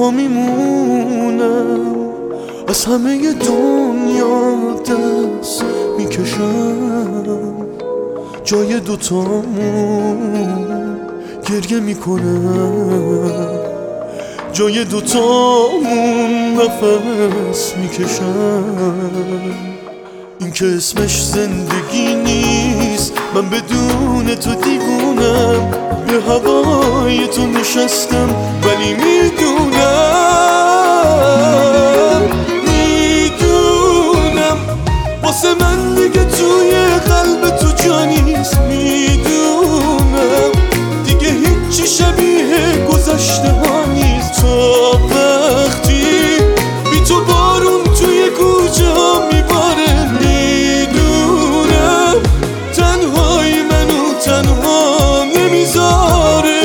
تنها میمونم، از همه دنیا دست میکشم، جای دوتامون گریه میکنم، جای دوتامون نفس میکشم. این که اسمش زندگی نیست، من بدون تو دیوونم، به هوای تو نشستم ولی میدونم واسه من دیگه توی قلب تو جا نیست. میدونم دیگه هیچی شبیه گذشته ها نیست. تا وقتی بی تو بارون توی کوچه ها میباره، میدونم تنهایی منو تنها نمیذاره.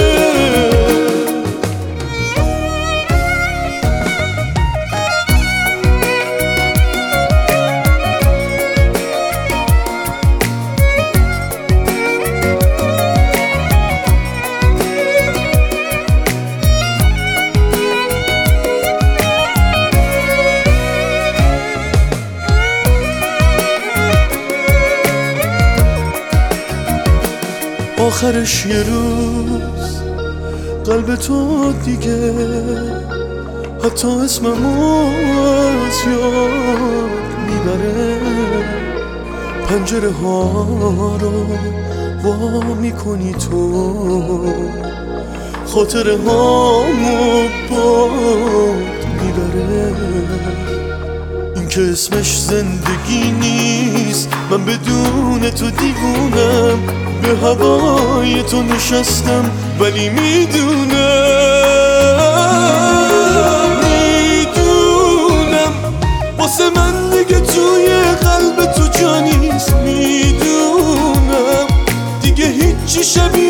آخرش یه روز قلب تو دیگه حتی اسممو از یاد میبره. پنجره ها رو وا میکنی تو، خاطره هامو باد میبره. این که اسمش زندگی نیست، من بدون تو دیوونم، به هوای تو نشستم ولی میدونم واسه من دیگه توی قلب تو جا نیست. میدونم دیگه هیچی شبیه